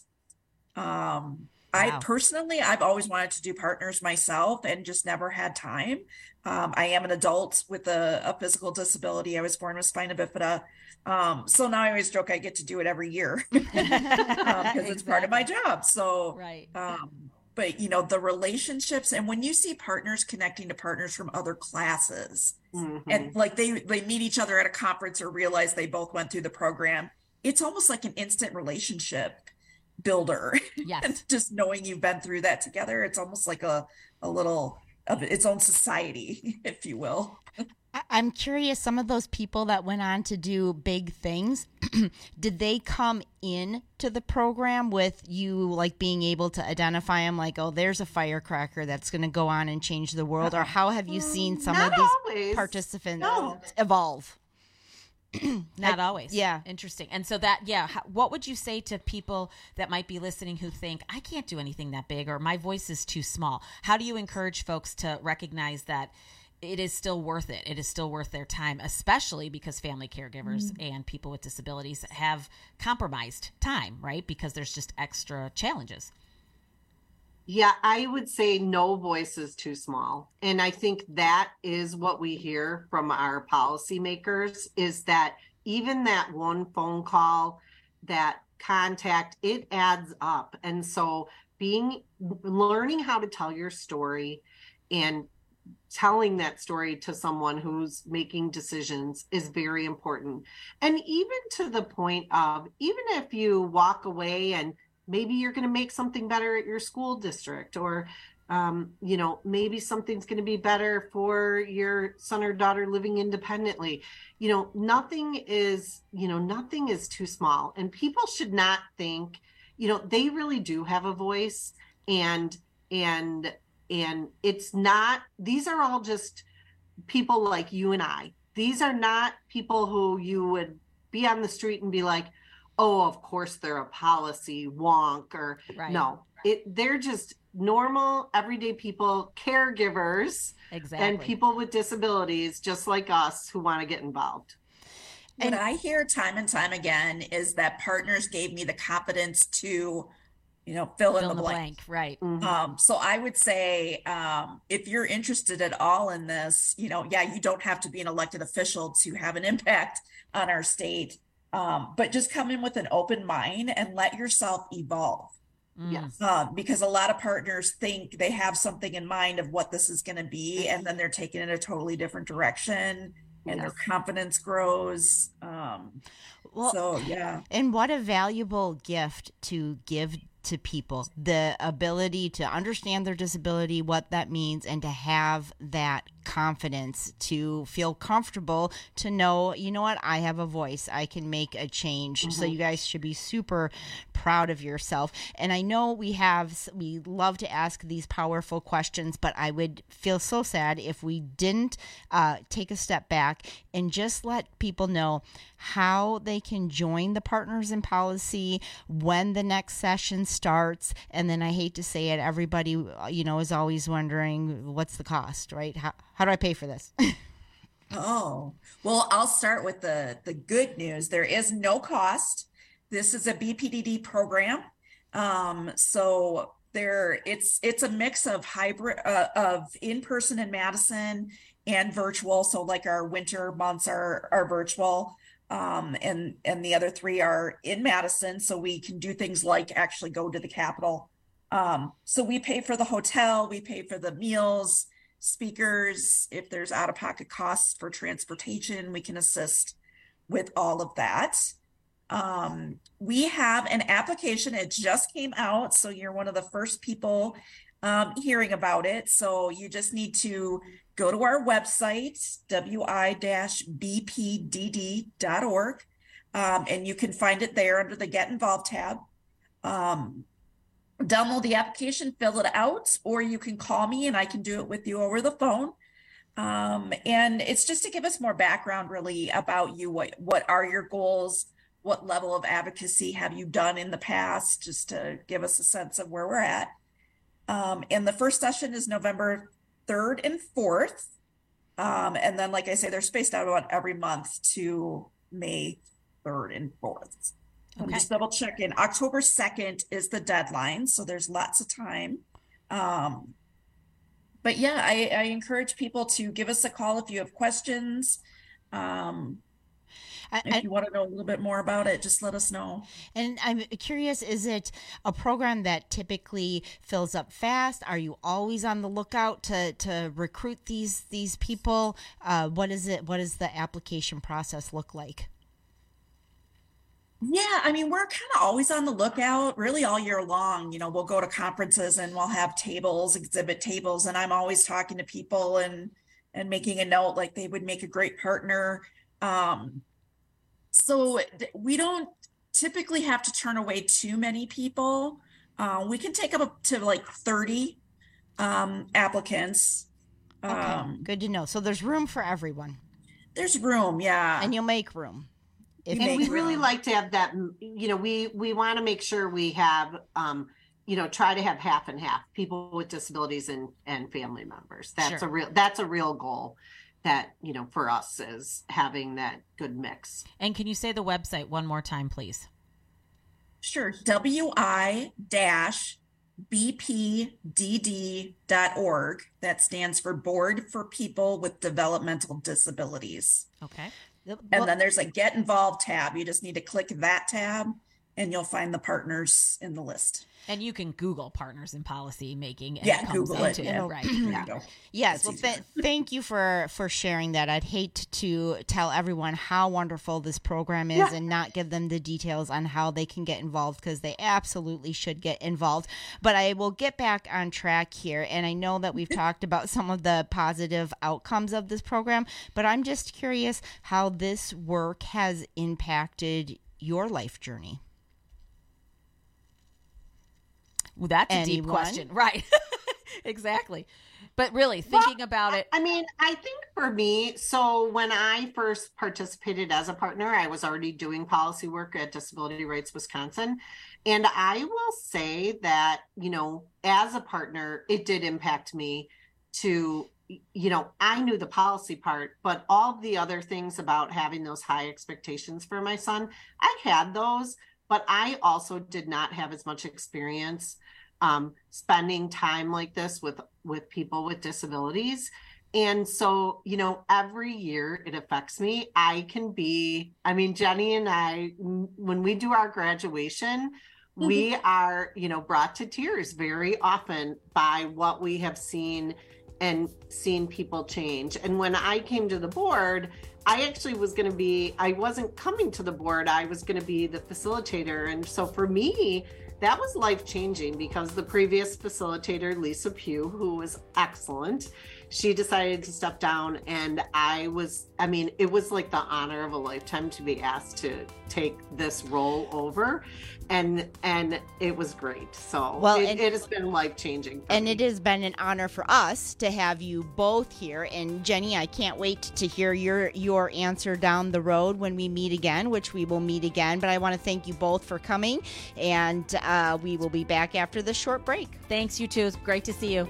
I've always wanted to do partners myself and just never had time. I am an adult with a physical disability. I was born with spina bifida. So now I always joke I get to do it every year because it's part of my job. So, but you know, the relationships, and when you see partners connecting to partners from other classes, and like they meet each other at a conference or realize they both went through the program, it's almost like an instant relationship builder. Yes. Just knowing you've been through that together, it's almost like a little of its own society, if you will. I'm curious, some of those people that went on to do big things, did they come in to the program with you like being able to identify them like, oh, there's a firecracker that's going to go on and change the world? Or how have you seen some of these participants evolve? Not always. Yeah. Interesting. And so what would you say to people that might be listening who think, I can't do anything that big, or my voice is too small? How do you encourage folks to recognize that it is still worth it? It is still worth their time, especially because family caregivers and people with disabilities have compromised time, right? Because there's just extra challenges. Yeah, I would say no voice is too small. And I think that is what we hear from our policymakers, is that even that one phone call, that contact, it adds up. And so learning how to tell your story and telling that story to someone who's making decisions is very important. And even to the point of, even if you walk away and maybe you're going to make something better at your school district, or, maybe something's going to be better for your son or daughter living independently. Nothing is too small, and people should not think, they really do have a voice, and it's not, these are all just people like you and I. These are not people who you would be on the street and be like, oh, of course they're a policy wonk, or no, they're just normal, everyday people, caregivers, and people with disabilities just like us who want to get involved. What I hear time and time again is that partners gave me the confidence to, fill in the blank. Right. So I would say, if you're interested at all in this, you don't have to be an elected official to have an impact on our state. But just come in with an open mind and let yourself evolve. Yes. Because a lot of partners think they have something in mind of what this is going to be, and then they're taking it a totally different direction, and their confidence grows. And what a valuable gift to give to people, the ability to understand their disability, what that means, and to have that confidence, to feel comfortable, to know, what, I have a voice, I can make a change. So you guys should be super proud of yourself. And I know we love to ask these powerful questions, but I would feel so sad if we didn't take a step back and just let people know how they can join the Partners in Policy, when the next session starts. And then I hate to say it, everybody, is always wondering, what's the cost, right? How do I pay for this? Oh, well, I'll start with the good news. There is no cost. This is a BPDD program. So it's a mix of hybrid, of in-person in Madison and virtual. So like our winter months are virtual. And the other 3 are in Madison. So we can do things like actually go to the Capitol. So we pay for the hotel, we pay for the meals, speakers. If there's out-of-pocket costs for transportation, we can assist with all of that. We have an application. It just came out, so you're one of the first people hearing about it. So you just need to go to our website, wi-bpdd.org, and you can find it there under the Get Involved tab. Download the application, fill it out, or you can call me and I can do it with you over the phone. And it's just to give us more background really about you. What are your goals? What level of advocacy have you done in the past? Just to give us a sense of where we're at. And the first session is November 3rd and 4th. And then, like I say, they're spaced out about every month to May 3rd and 4th. I'm just double checking. October 2nd is the deadline, so there's lots of time. But yeah, I encourage people to give us a call if you have questions. If you want to know a little bit more about it, just let us know. And I'm curious, is it a program that typically fills up fast? Are you always on the lookout to recruit these people? What is it? What does the application process look like? Yeah, I mean, we're kind of always on the lookout really all year long. We'll go to conferences and we'll have tables, exhibit tables, and I'm always talking to people and making a note like they would make a great partner. So we don't typically have to turn away too many people. We can take up to like 30 applicants. Okay, good to know. So there's room for everyone. There's room, yeah. And you'll make room. And we really like to have that, we want to make sure we have, try to have half and half, people with disabilities and family members. That's a real goal that, for us is having that good mix. And can you say the website one more time, please? Sure. WI-BPDD.org. That stands for Board for People with Developmental Disabilities. Okay. And then there's a Get Involved tab. You just need to click that tab and you'll find the partners in the list. And you can Google partners in policy making. And yeah, Google it. Yeah. Right. Yeah. Yes. Well, thank you for sharing that. I'd hate to tell everyone how wonderful this program is and not give them the details on how they can get involved, because they absolutely should get involved. But I will get back on track here. And I know that we've talked about some of the positive outcomes of this program, but I'm just curious how this work has impacted your life journey. Well, that's a deep question. Right. Exactly. But really thinking about it. I mean, I think for me, so when I first participated as a partner, I was already doing policy work at Disability Rights Wisconsin. And I will say that, as a partner, it did impact me to, I knew the policy part, but all the other things about having those high expectations for my son, I had those. But I also did not have as much experience spending time like this with people with disabilities. And so, every year it affects me. Jenny and I, when we do our graduation, we are, brought to tears very often by what we have seen and seen people change. And when I came to the board, I actually I wasn't coming to the board. I was going to be the facilitator. And so for me, that was life-changing, because the previous facilitator, Lisa Pugh, who was excellent, she decided to step down. And it was like the honor of a lifetime to be asked to take this role over. And it was great. So it has been life-changing. And it has been an honor for us to have you both here. And Jenny, I can't wait to hear your answer down the road when we meet again, which we will meet again. But I want to thank you both for coming. And we will be back after this short break. Thanks, you two. It's great to see you.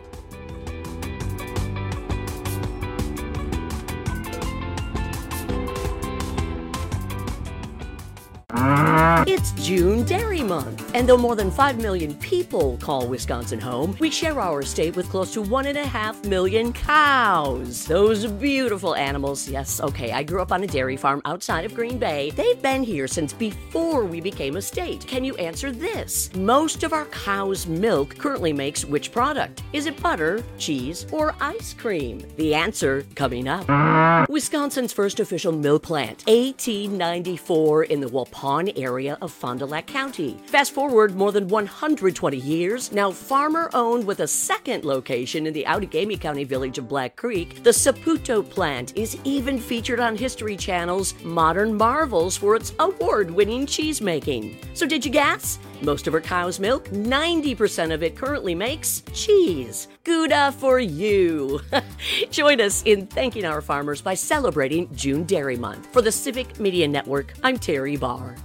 It's June Dairy Month, and though more than 5 million people call Wisconsin home, we share our state with close to 1.5 million cows. Those beautiful animals. Yes, okay, I grew up on a dairy farm outside of Green Bay. They've been here since before we became a state. Can you answer this? Most of our cow's milk currently makes which product? Is it butter, cheese, or ice cream? The answer coming up. Wisconsin's first official milk plant, 1894, in the Waupun area of Fond du Lac County. Fast forward more than 120 years, now farmer-owned with a second location in the Outagamie County village of Black Creek, the Saputo plant is even featured on History Channel's Modern Marvels for its award-winning cheese making. So did you guess? Most of our cow's milk, 90% of it currently makes cheese. Gouda for you. Join us in thanking our farmers by celebrating June Dairy Month. For the Civic Media Network, I'm Terry Barr.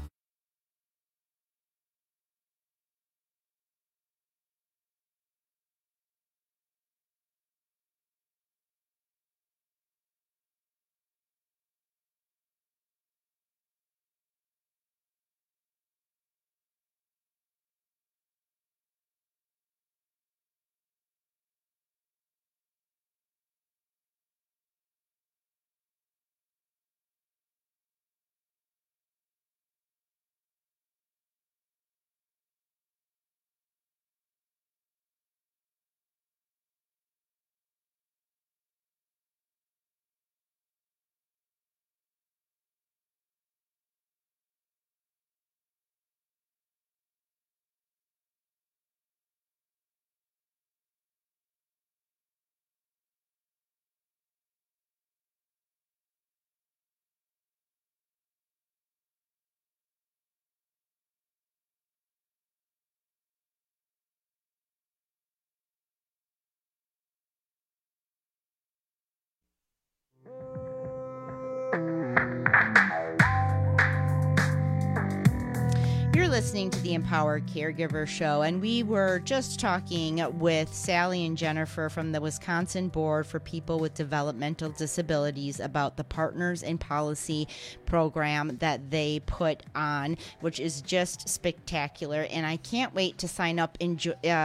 listening to the Empowered Caregiver Show, and we were just talking with Sally and Jennifer from the Wisconsin Board for People with Developmental Disabilities about the Partners in Policy program that they put on, which is just spectacular. And I can't wait to sign up and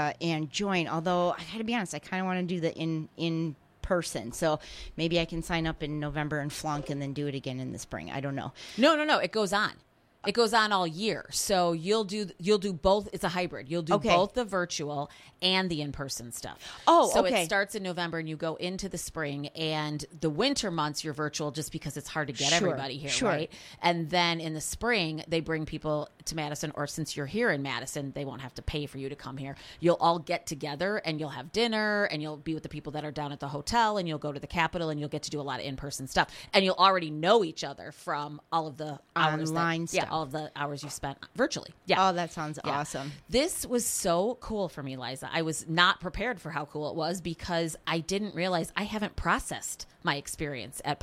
join. Although I got to be honest, I kind of want to do the in person. So maybe I can sign up in November and flunk and then do it again in the spring. I don't know. No. It goes on. It goes on all year. So you'll do both. It's a hybrid. You'll do both the virtual and the in-person stuff. Oh, so okay. It starts in November and you go into the spring, and the winter months you're virtual just because it's hard to get everybody here, right? And then in the spring they bring people to Madison, or since you're here in Madison, they won't have to pay for you to come here. You'll all get together and you'll have dinner and you'll be with the people that are down at the hotel, and you'll go to the Capitol and you'll get to do a lot of in-person stuff. And you'll already know each other from all of the hours online stuff. Yeah, all of the hours you spent virtually. Yeah. Oh, that sounds awesome. This was so cool for me, Liza. I was not prepared for how cool it was because I didn't realize I haven't processed my experience at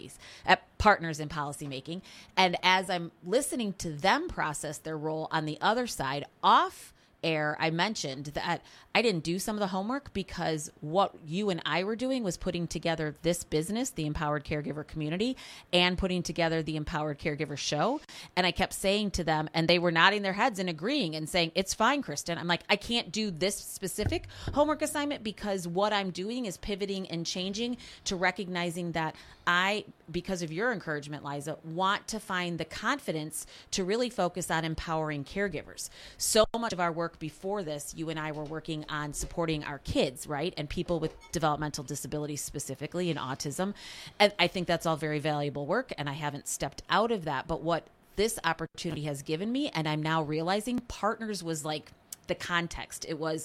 Partners in Policymaking. And as I'm listening to them process their role on the other side, off air, I mentioned that I didn't do some of the homework because what you and I were doing was putting together this business, the Empowered Caregiver Community, and putting together the Empowered Caregiver Show. And I kept saying to them, and they were nodding their heads and agreeing and saying, it's fine, Kristen. I'm like, I can't do this specific homework assignment because what I'm doing is pivoting and changing to recognizing that I, because of your encouragement, Liza, want to find the confidence to really focus on empowering caregivers. So much of our work before this, you and I were working on supporting our kids, right? And people with developmental disabilities specifically, and autism. And I think that's all very valuable work, and I haven't stepped out of that. But what this opportunity has given me, and I'm now realizing, Partners was like the context. It was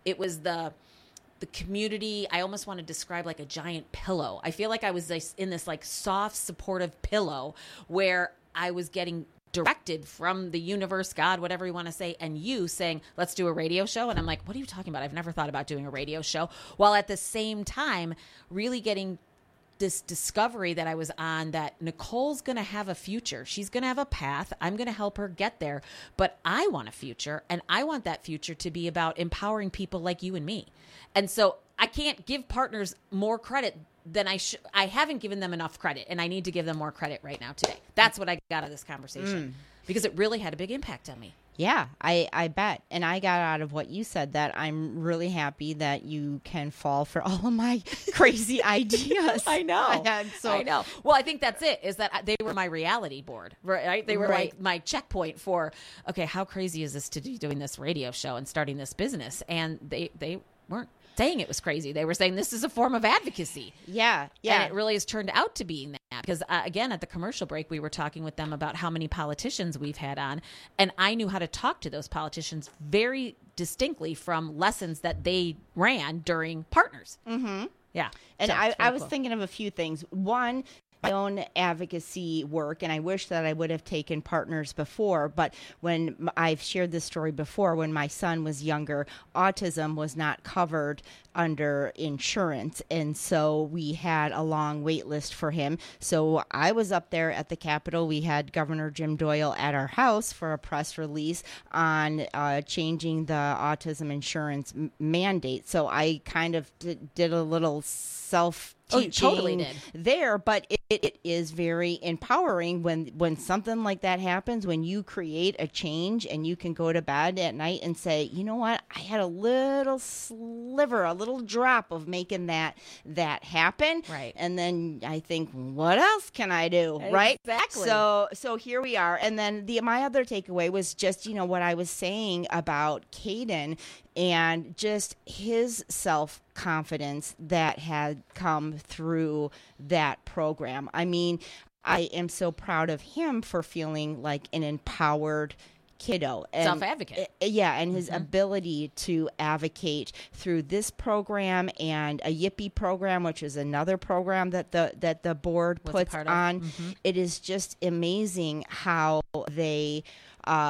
the community. I almost want to describe like a giant pillow. I feel like I was in this like soft, supportive pillow where I was getting directed from the universe, God, whatever you want to say, and you saying, let's do a radio show. And I'm like, what are you talking about? I've never thought about doing a radio show. While at the same time, really getting this discovery that I was on that Nicole's going to have a future. She's going to have a path. I'm going to help her get there. But I want a future, and I want that future to be about empowering people like you and me. And so I can't give Partners more credit than I haven't given them enough credit, and I need to give them more credit right now today. That's what I got out of this conversation because it really had a big impact on me. Yeah, I bet. And I got out of what you said that I'm really happy that you can fall for all of my crazy ideas. I know. I know. Well, I think that's it, is that they were my reality board, right? They were like my checkpoint for, okay, how crazy is this to be doing this radio show and starting this business? And they weren't saying it was crazy. They were saying this is a form of advocacy. Yeah. And it really has turned out to being that. Because again, at the commercial break, we were talking with them about how many politicians we've had on. And I knew how to talk to those politicians very distinctly from lessons that they ran during Partners. Mm-hmm. Yeah. And so, I was thinking of a few things. One, my own advocacy work, and I wish that I would have taken Partners before, but when I've shared this story before, when my son was younger, autism was not covered under insurance, and so we had a long wait list for him. So I was up there at the Capitol. We had Governor Jim Doyle at our house for a press release on changing the autism insurance mandate. So I kind of did a little self-teaching there, but it is very empowering when something like that happens, when you create a change and you can go to bed at night and say, you know what, I had a little sliver, a little drop of making that happen. Right. And then I think, what else can I do? Right. Exactly. So here we are. And then my other takeaway was just, what I was saying about Caden and just his self-confidence that had come through that program. I mean, I am so proud of him for feeling like an empowered kiddo. And, self-advocate. Yeah, and his ability to advocate through this program and a Yippee program, which is another program that the board puts on. It is just amazing how they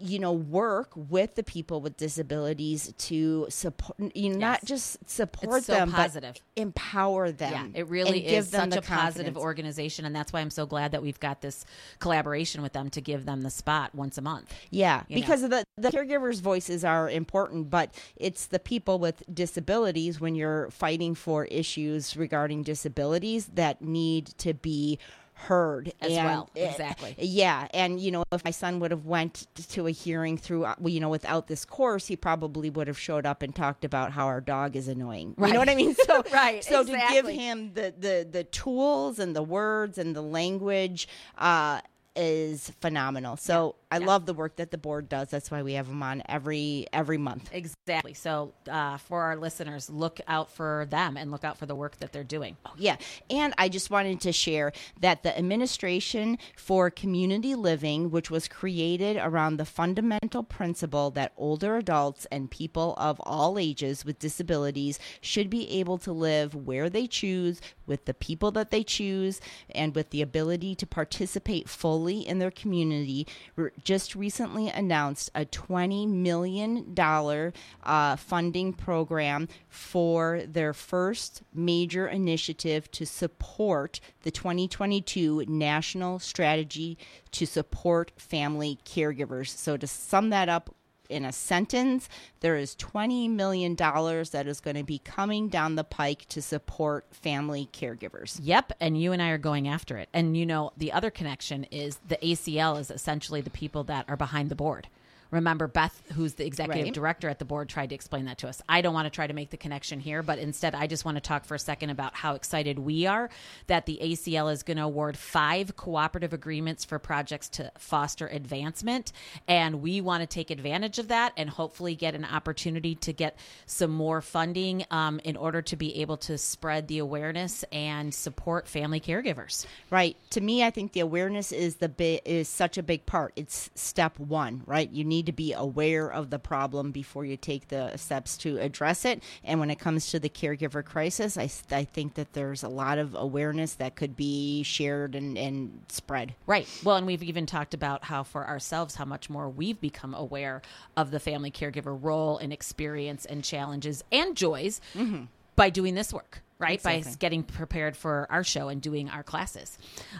work with the people with disabilities to support, not just support It's so them, positive. but empower them. Yeah, it really and give is them such the a positive confidence. organization, and that's why I'm so glad that we've got this collaboration with them to give them the spot once a month. Yeah, You know? because of the caregivers' voices are important, but it's the people with disabilities, when you're fighting for issues regarding disabilities, that need to be heard As well. Exactly. Yeah, and if my son would have went to a hearing through without this course, he probably would have showed up and talked about how our dog is annoying. Right. You know what I mean? So Right, So to give exactly. him the tools and the words and the language is phenomenal. So I love the work that the board does. That's why we have them on every month. Exactly. So for our listeners, look out for them and look out for the work that they're doing. Yeah. And I just wanted to share that the Administration for Community Living, which was created around the fundamental principle that older adults and people of all ages with disabilities should be able to live where they choose, with the people that they choose, and with the ability to participate fully in their community, just recently announced a $20 million funding program for their first major initiative to support the 2022 National Strategy to Support Family Caregivers. So to sum that up in a sentence, there is $20 million that is going to be coming down the pike to support family caregivers. Yep, and you and I are going after it. And the other connection is the ACL is essentially the people that are behind the board. Remember, Beth, who's the executive director at the board, tried to explain that to us. I don't want to try to make the connection here, but instead I just want to talk for a second about how excited we are that the ACL is going to award 5 cooperative agreements for projects to foster advancement. And we want to take advantage of that and hopefully get an opportunity to get some more funding in order to be able to spread the awareness and support family caregivers. Right. To me, I think the awareness is such a big part. It's step one, right? You need to be aware of the problem before you take the steps to address it. And when it comes to the caregiver crisis, I think that there's a lot of awareness that could be shared and spread. Right. Well, and we've even talked about how for ourselves, how much more we've become aware of the family caregiver role and experience and challenges and joys by doing this work. Right. Exactly. By getting prepared for our show and doing our classes.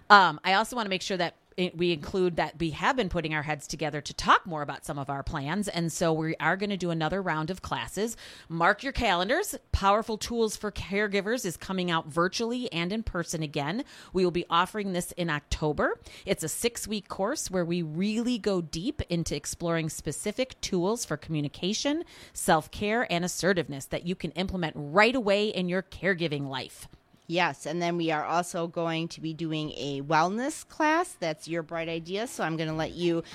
I also want to make sure that we include that we have been putting our heads together to talk more about some of our plans. And so we are going to do another round of classes. Mark your calendars. Powerful Tools for Caregivers is coming out virtually and in person again. We will be offering this in October. It's a 6-week course where we really go deep into exploring specific tools for communication, self-care, and assertiveness that you can implement right away in your caregiving life. Yes, and then we are also going to be doing a wellness class. That's your bright idea, so I'm going to let you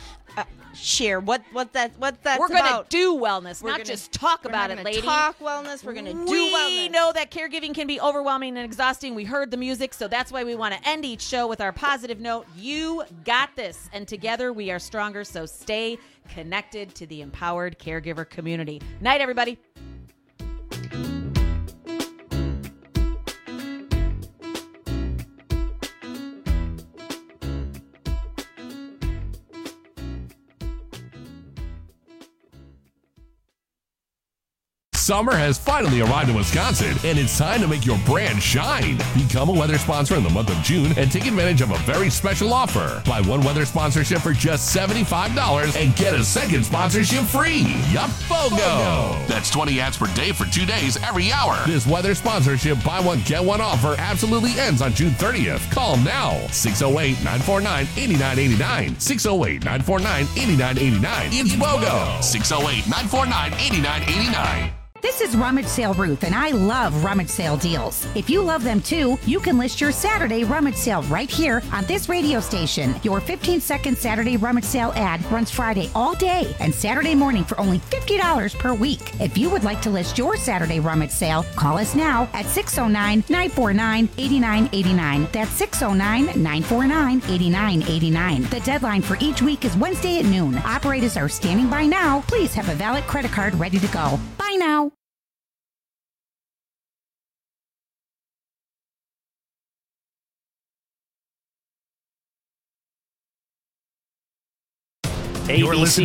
share what that's We're about. going to do wellness, not just talk about it, lady. Talk wellness. We're going to do wellness. We know that caregiving can be overwhelming and exhausting. We heard the music, so that's why we want to end each show with our positive note. You got this, and together we are stronger, so stay connected to the empowered caregiver community. Night, everybody. Summer has finally arrived in Wisconsin, and it's time to make your brand shine. Become a weather sponsor in the month of June and take advantage of a very special offer. Buy one weather sponsorship for just $75 and get a second sponsorship free. Yup, BOGO! That's 20 ads per day for 2 days every hour. This weather sponsorship buy one, get one offer absolutely ends on June 30th. Call now. 608-949-8989. 608-949-8989. It's BOGO. 608-949-8989. This is Rummage Sale Ruth, and I love rummage sale deals. If you love them too, you can list your Saturday rummage sale right here on this radio station. Your 15-second Saturday rummage sale ad runs Friday all day and Saturday morning for only $50 per week. If you would like to list your Saturday rummage sale, call us now at 609-949-8989. That's 609-949-8989. The deadline for each week is Wednesday at noon. Operators are standing by now. Please have a valid credit card ready to go. Bye now. You're listening